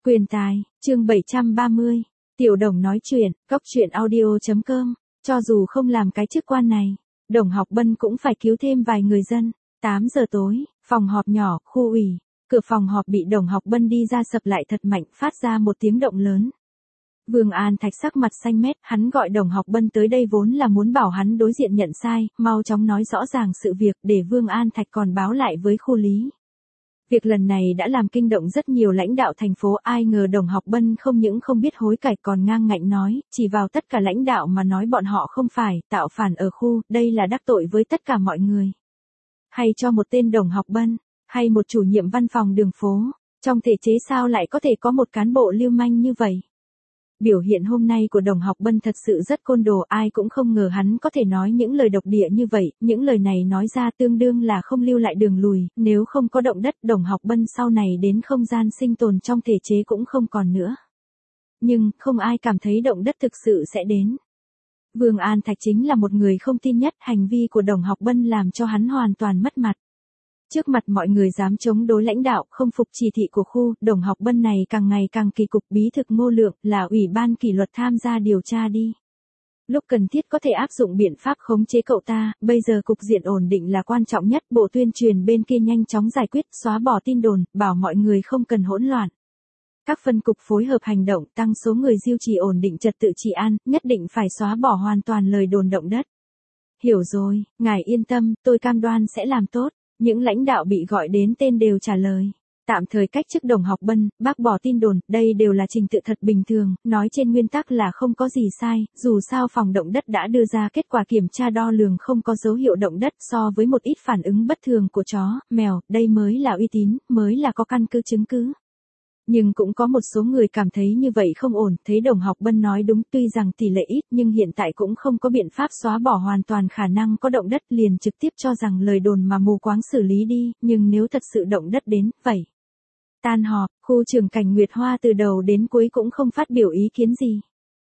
Quyền tài, chương 730. Tiểu Đồng nói chuyện, góc truyện audio.com. Cho dù không làm cái chức quan này, Đồng Học Bân cũng phải cứu thêm vài người dân. 8 giờ tối, phòng họp nhỏ, khu ủy. Cửa phòng họp bị Đồng Học Bân đi ra sập lại thật mạnh, phát ra một tiếng động lớn. Vương An Thạch sắc mặt xanh mét, hắn gọi Đồng Học Bân tới đây vốn là muốn bảo hắn đối diện nhận sai, mau chóng nói rõ ràng sự việc để Vương An Thạch còn báo lại với khu lý. Việc lần này đã làm kinh động rất nhiều lãnh đạo thành phố, ai ngờ Đồng Học Bân không những không biết hối cải còn ngang ngạnh nói, chỉ vào tất cả lãnh đạo mà nói bọn họ không phải tạo phản ở khu, đây là đắc tội với tất cả mọi người. Hay cho một tên Đồng Học Bân, hay một chủ nhiệm văn phòng đường phố, trong thể chế sao lại có thể có một cán bộ lưu manh như vậy? Biểu hiện hôm nay của Đồng Học Bân thật sự rất côn đồ, ai cũng không ngờ hắn có thể nói những lời độc địa như vậy, những lời này nói ra tương đương là không lưu lại đường lùi, nếu không có động đất Đồng Học Bân sau này đến không gian sinh tồn trong thể chế cũng không còn nữa. Nhưng, không ai cảm thấy động đất thực sự sẽ đến. Vương An Thạch chính là một người không tin nhất, hành vi của Đồng Học Bân làm cho hắn hoàn toàn mất mặt. Trước mặt mọi người dám chống đối lãnh đạo, không phục chỉ thị của khu, Đồng Học Bân này càng ngày càng kỳ cục. Bí thư Ngô Lượng, là ủy ban kỷ luật tham gia điều tra đi. Lúc cần thiết có thể áp dụng biện pháp khống chế cậu ta, bây giờ cục diện ổn định là quan trọng nhất, bộ tuyên truyền bên kia nhanh chóng giải quyết, xóa bỏ tin đồn, bảo mọi người không cần hỗn loạn. Các phân cục phối hợp hành động, tăng số người duy trì ổn định trật tự trị an, nhất định phải xóa bỏ hoàn toàn lời đồn động đất. Hiểu rồi, ngài yên tâm, tôi cam đoan sẽ làm tốt. Những lãnh đạo bị gọi đến tên đều trả lời. Tạm thời cách chức Đồng Học Bân, bác bỏ tin đồn, đây đều là trình tự thật bình thường, nói trên nguyên tắc là không có gì sai, dù sao phòng động đất đã đưa ra kết quả kiểm tra đo lường không có dấu hiệu động đất, so với một ít phản ứng bất thường của chó, mèo, đây mới là uy tín, mới là có căn cứ chứng cứ. Nhưng cũng có một số người cảm thấy như vậy không ổn, thấy Đồng Học Bân nói đúng, tuy rằng tỷ lệ ít nhưng hiện tại cũng không có biện pháp xóa bỏ hoàn toàn khả năng có động đất, liền trực tiếp cho rằng lời đồn mà mù quáng xử lý đi, nhưng nếu thật sự động đất đến, vậy. Tan họp, khu trưởng Cảnh Nguyệt Hoa từ đầu đến cuối cũng không phát biểu ý kiến gì.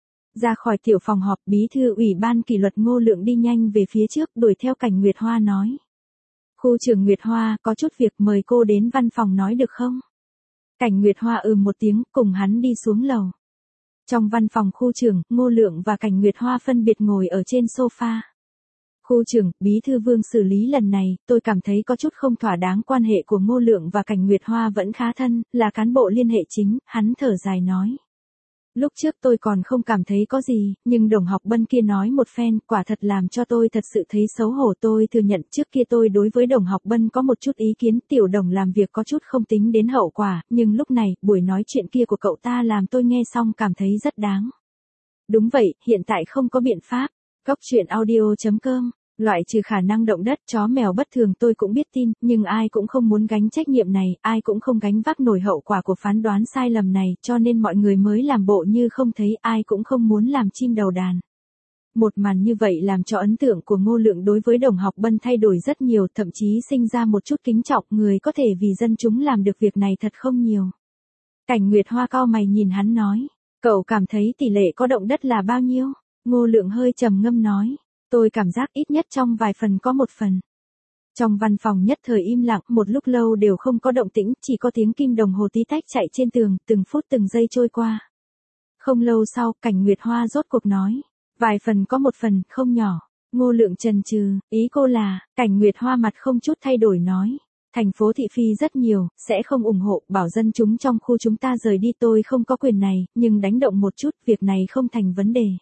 Ra khỏi tiểu phòng họp, bí thư ủy ban kỷ luật Ngô Lượng đi nhanh về phía trước, đuổi theo Cảnh Nguyệt Hoa nói. Khu trưởng Nguyệt Hoa, có chút việc mời cô đến văn phòng nói được không? Cảnh Nguyệt Hoa một tiếng, cùng hắn đi xuống lầu. Trong văn phòng khu trưởng, Ngô Lượng và Cảnh Nguyệt Hoa phân biệt ngồi ở trên sofa. Khu trưởng, bí thư Vương xử lý lần này, tôi cảm thấy có chút không thỏa đáng, quan hệ của Ngô Lượng và Cảnh Nguyệt Hoa vẫn khá thân, là cán bộ liên hệ chính, hắn thở dài nói. Lúc trước tôi còn không cảm thấy có gì, nhưng Đồng Học Bân kia nói một phen, quả thật làm cho tôi thật sự thấy xấu hổ. Tôi thừa nhận trước kia tôi đối với Đồng Học Bân có một chút ý kiến, Tiểu Đồng làm việc có chút không tính đến hậu quả, nhưng lúc này, buổi nói chuyện kia của cậu ta làm tôi nghe xong cảm thấy rất đáng. Đúng vậy, hiện tại không có biện pháp. Góc truyện audio.com. Loại trừ khả năng động đất, chó mèo bất thường tôi cũng biết tin, nhưng ai cũng không muốn gánh trách nhiệm này, ai cũng không gánh vác nổi hậu quả của phán đoán sai lầm này, cho nên mọi người mới làm bộ như không thấy, ai cũng không muốn làm chim đầu đàn. Một màn như vậy làm cho ấn tượng của Ngô Lượng đối với Đồng Học Bân thay đổi rất nhiều, thậm chí sinh ra một chút kính trọng, người có thể vì dân chúng làm được việc này thật không nhiều. Cảnh Nguyệt Hoa cau mày nhìn hắn nói, cậu cảm thấy tỷ lệ có động đất là bao nhiêu? Ngô Lượng hơi trầm ngâm nói. Tôi cảm giác ít nhất trong vài phần có một phần. Trong văn phòng nhất thời im lặng, một lúc lâu đều không có động tĩnh, chỉ có tiếng kim đồng hồ tí tách chạy trên tường, từng phút từng giây trôi qua. Không lâu sau, Cảnh Nguyệt Hoa rốt cuộc nói, vài phần có một phần, không nhỏ. Ngô Lượng chần chừ, ý cô là, Cảnh Nguyệt Hoa mặt không chút thay đổi nói. Thành phố thị phi rất nhiều, sẽ không ủng hộ, bảo dân chúng trong khu chúng ta rời đi, tôi không có quyền này, nhưng đánh động một chút, việc này không thành vấn đề.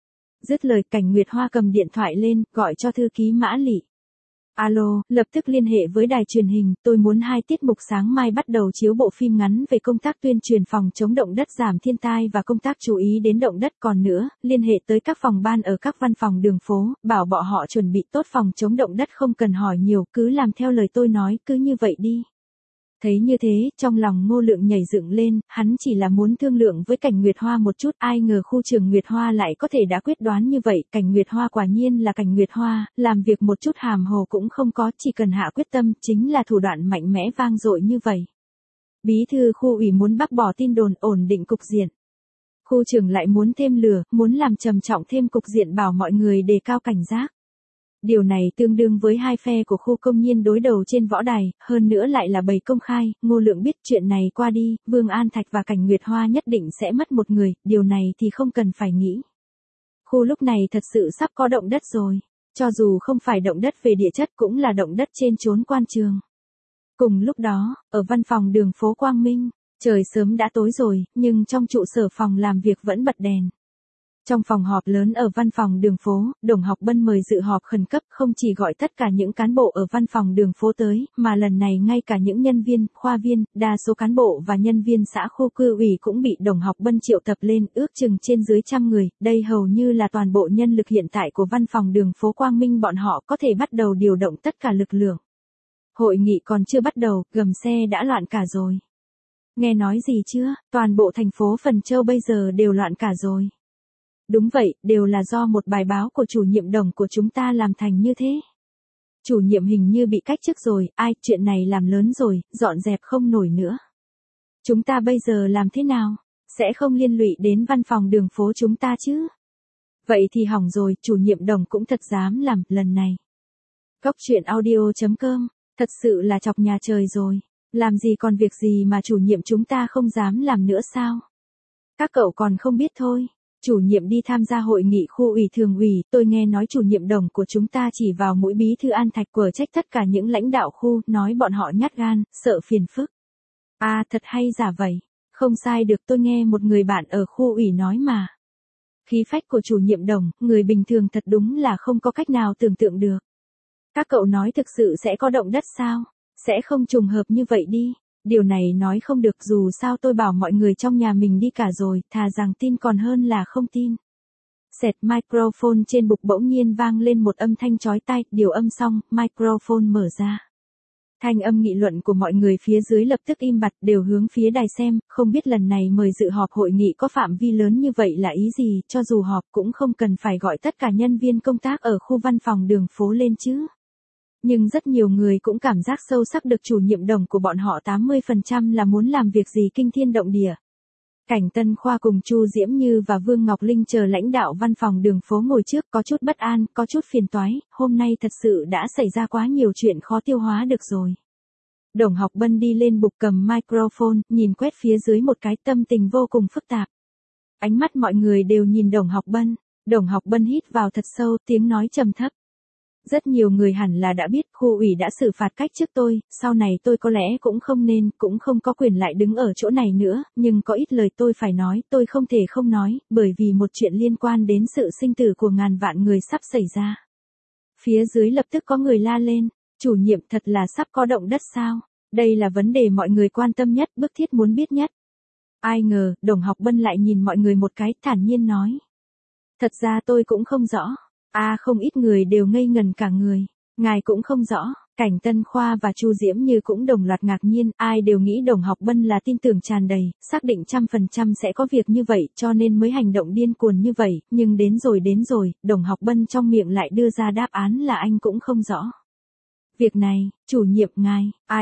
Dứt lời, Cảnh Nguyệt Hoa cầm điện thoại lên, gọi cho thư ký Mã Lị. Alo, lập tức liên hệ với đài truyền hình, tôi muốn 2 tiết mục sáng mai bắt đầu chiếu bộ phim ngắn về công tác tuyên truyền phòng chống động đất, giảm thiên tai và công tác chú ý đến động đất. Còn nữa, liên hệ tới các phòng ban ở các văn phòng đường phố, bảo bọn họ chuẩn bị tốt phòng chống động đất, không cần hỏi nhiều, cứ làm theo lời tôi nói, cứ như vậy đi. Thấy như thế, trong lòng Ngô Lượng nhảy dựng lên, hắn chỉ là muốn thương lượng với Cảnh Nguyệt Hoa một chút, ai ngờ khu trưởng Nguyệt Hoa lại có thể đã quyết đoán như vậy. Cảnh Nguyệt Hoa quả nhiên là Cảnh Nguyệt Hoa, làm việc một chút hàm hồ cũng không có, chỉ cần hạ quyết tâm, chính là thủ đoạn mạnh mẽ vang dội như vậy. Bí thư khu ủy muốn bác bỏ tin đồn, ổn định cục diện. Khu trưởng lại muốn thêm lửa, muốn làm trầm trọng thêm cục diện, bảo mọi người đề cao cảnh giác. Điều này tương đương với hai phe của khu công nhiên đối đầu trên võ đài, hơn nữa lại là bầy công khai, Ngô Lượng biết chuyện này qua đi, Vương An Thạch và Cảnh Nguyệt Hoa nhất định sẽ mất một người, điều này thì không cần phải nghĩ. Khu lúc này thật sự sắp có động đất rồi, cho dù không phải động đất về địa chất cũng là động đất trên chốn quan trường. Cùng lúc đó, ở văn phòng đường phố Quang Minh, trời sớm đã tối rồi, nhưng trong trụ sở phòng làm việc vẫn bật đèn. Trong phòng họp lớn ở văn phòng đường phố, Đồng Học Bân mời dự họp khẩn cấp, không chỉ gọi tất cả những cán bộ ở văn phòng đường phố tới, mà lần này ngay cả những nhân viên, khoa viên, đa số cán bộ và nhân viên xã khu cư ủy cũng bị Đồng Học Bân triệu tập lên, ước chừng trên dưới 100 người, đây hầu như là toàn bộ nhân lực hiện tại của văn phòng đường phố Quang Minh, bọn họ có thể bắt đầu điều động tất cả lực lượng. Hội nghị còn chưa bắt đầu, gầm xe đã loạn cả rồi. Nghe nói gì chưa, toàn bộ thành phố Phần Châu bây giờ đều loạn cả rồi. Đúng vậy, đều là do một bài báo của chủ nhiệm Đồng của chúng ta làm thành như thế. Chủ nhiệm hình như bị cách chức rồi, ai, chuyện này làm lớn rồi, dọn dẹp không nổi nữa. Chúng ta bây giờ làm thế nào? Sẽ không liên lụy đến văn phòng đường phố chúng ta chứ? Vậy thì hỏng rồi, chủ nhiệm Đồng cũng thật dám làm, lần này. Cóc truyện audio.com, thật sự là chọc nhà trời rồi. Làm gì còn việc gì mà chủ nhiệm chúng ta không dám làm nữa sao? Các cậu còn không biết thôi. Chủ nhiệm đi tham gia hội nghị khu ủy thường ủy, tôi nghe nói chủ nhiệm Đồng của chúng ta chỉ vào mũi bí thư An Thạch quở trách tất cả những lãnh đạo khu, nói bọn họ nhát gan, sợ phiền phức. À, thật hay giả vậy. Không sai được, tôi nghe một người bạn ở khu ủy nói mà. Khí phách của chủ nhiệm Đồng, người bình thường thật đúng là không có cách nào tưởng tượng được. Các cậu nói thực sự sẽ có động đất sao? Sẽ không trùng hợp như vậy đi. Điều này nói không được, dù sao tôi bảo mọi người trong nhà mình đi cả rồi, thà rằng tin còn hơn là không tin. Xẹt, microphone trên bục bỗng nhiên vang lên một âm thanh chói tai, điều âm xong, microphone mở ra. Thanh âm nghị luận của mọi người phía dưới lập tức im bặt, đều hướng phía đài xem, không biết lần này mời dự họp hội nghị có phạm vi lớn như vậy là ý gì, cho dù họp cũng không cần phải gọi tất cả nhân viên công tác ở khu văn phòng đường phố lên chứ. Nhưng rất nhiều người cũng cảm giác sâu sắc được chủ nhiệm Đồng của bọn họ 80% là muốn làm việc gì kinh thiên động địa. Cảnh Tân Khoa cùng Chu Diễm Như và Vương Ngọc Linh chờ lãnh đạo văn phòng đường phố ngồi trước, có chút bất an, có chút phiền toái, hôm nay thật sự đã xảy ra quá nhiều chuyện khó tiêu hóa được rồi. Đồng Học Bân đi lên bục cầm microphone, nhìn quét phía dưới một cái, tâm tình vô cùng phức tạp. Ánh mắt mọi người đều nhìn Đồng Học Bân. Đồng Học Bân hít vào thật sâu, tiếng nói trầm thấp. Rất nhiều người hẳn là đã biết khu ủy đã xử phạt cách chức tôi, sau này tôi có lẽ cũng không nên, cũng không có quyền lại đứng ở chỗ này nữa, nhưng có ít lời tôi phải nói, tôi không thể không nói, bởi vì một chuyện liên quan đến sự sinh tử của ngàn vạn người sắp xảy ra. Phía dưới lập tức có người la lên, chủ nhiệm thật là sắp có động đất sao? Đây là vấn đề mọi người quan tâm nhất, bức thiết muốn biết nhất. Ai ngờ, Đồng Học Bân lại nhìn mọi người một cái, thản nhiên nói. Thật ra tôi cũng không rõ. Không ít người đều ngây ngần cả người. Ngài cũng không rõ. Cảnh Tân Khoa và Chu Diễm Như cũng đồng loạt ngạc nhiên, ai đều nghĩ Đồng Học Bân là tin tưởng tràn đầy, xác định 100% sẽ có việc như vậy, cho nên mới hành động điên cuồng như vậy, nhưng đến rồi, Đồng Học Bân trong miệng lại đưa ra đáp án là anh cũng không rõ. Việc này, chủ nhiệm ngài,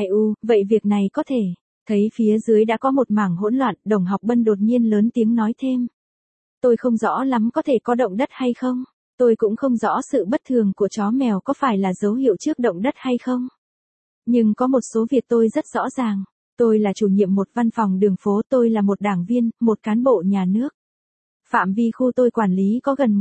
vậy việc này có thể. Thấy phía dưới đã có một mảng hỗn loạn, Đồng Học Bân đột nhiên lớn tiếng nói thêm. Tôi không rõ lắm có thể có động đất hay không. Tôi cũng không rõ sự bất thường của chó mèo có phải là dấu hiệu trước động đất hay không. Nhưng có một số việc tôi rất rõ ràng. Tôi là chủ nhiệm một văn phòng đường phố, tôi là một đảng viên, một cán bộ nhà nước. Phạm vi khu tôi quản lý có gần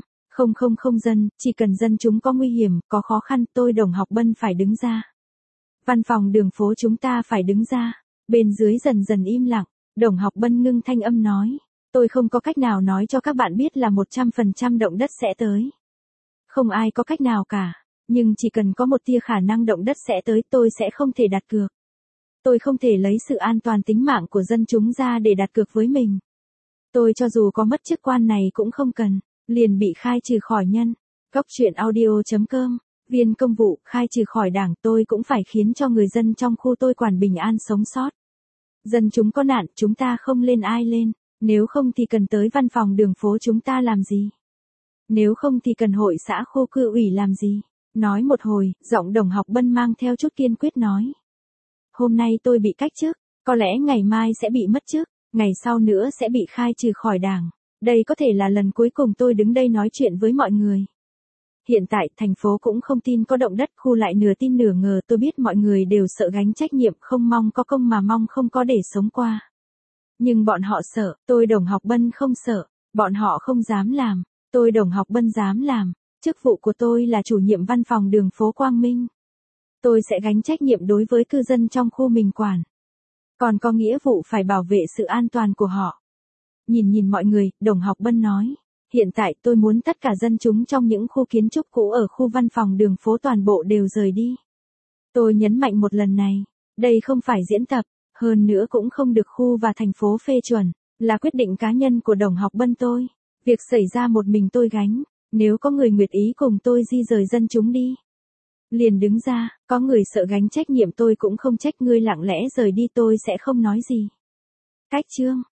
100,000 dân, chỉ cần dân chúng có nguy hiểm, có khó khăn, tôi Đồng Học Bân phải đứng ra. Văn phòng đường phố chúng ta phải đứng ra. Bên dưới dần dần im lặng, Đồng Học Bân ngưng thanh âm nói. Tôi không có cách nào nói cho các bạn biết là 100% động đất sẽ tới. Không ai có cách nào cả, nhưng chỉ cần có một tia khả năng động đất sẽ tới, tôi sẽ không thể đặt cược. Tôi không thể lấy sự an toàn tính mạng của dân chúng ra để đặt cược với mình. Tôi cho dù có mất chức quan này cũng không cần, liền bị khai trừ khỏi nhân. Cóc truyện audio.com, viên công vụ, khai trừ khỏi đảng, tôi cũng phải khiến cho người dân trong khu tôi quản bình an sống sót. Dân chúng có nạn, chúng ta không lên ai lên. Nếu không thì cần tới văn phòng đường phố chúng ta làm gì? Nếu không thì cần hội xã khu cư ủy làm gì? Nói một hồi, giọng Đồng Học Bân mang theo chút kiên quyết nói. Hôm nay tôi bị cách chức, có lẽ ngày mai sẽ bị mất chức, ngày sau nữa sẽ bị khai trừ khỏi đảng. Đây có thể là lần cuối cùng tôi đứng đây nói chuyện với mọi người. Hiện tại, thành phố cũng không tin có động đất, khu lại nửa tin nửa ngờ, tôi biết mọi người đều sợ gánh trách nhiệm, không mong có công mà mong không có để sống qua. Nhưng bọn họ sợ, tôi Đồng Học Bân không sợ, bọn họ không dám làm, tôi Đồng Học Bân dám làm. Chức vụ của tôi là chủ nhiệm văn phòng đường phố Quang Minh. Tôi sẽ gánh trách nhiệm đối với cư dân trong khu mình quản. Còn có nghĩa vụ phải bảo vệ sự an toàn của họ. Nhìn mọi người, Đồng Học Bân nói. Hiện tại tôi muốn tất cả dân chúng trong những khu kiến trúc cũ ở khu văn phòng đường phố toàn bộ đều rời đi. Tôi nhấn mạnh một lần này, đây không phải diễn tập, hơn nữa cũng không được khu và thành phố phê chuẩn, là quyết định cá nhân của Đồng Học Bân tôi. Việc xảy ra một mình tôi gánh, nếu có người nguyện ý cùng tôi di rời dân chúng đi. Liền đứng ra, có người sợ gánh trách nhiệm tôi cũng không trách, ngươi lặng lẽ rời đi tôi sẽ không nói gì. Cách chương